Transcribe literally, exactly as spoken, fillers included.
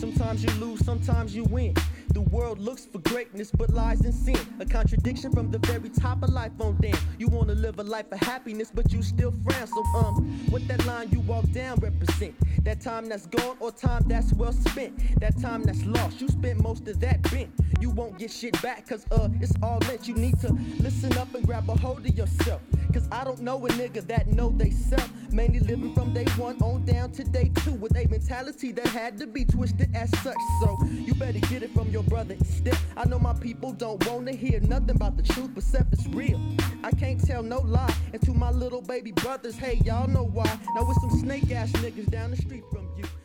Sometimes you lose, sometimes you win. The world looks for greatness but lies in sin. A contradiction from the very top of life on damn. You wanna live a life of happiness but you still frown. So um, what that line you walk down represent? That time that's gone or time that's well spent? That time that's lost, you spent most of that bent. You won't get shit back cause uh, it's all lent. You need to listen up and grab a hold of yourself. Cause I don't know a nigga that know they self. Mainly living from day one on down to day two with a mentality that had to be twisted as such. So you better get it from your brother instead. I know my people don't wanna hear nothing about the truth, but Seth is real. I can't tell no lie. And to my little baby brothers, hey, y'all know why. Now with some snake ass niggas down the street from you.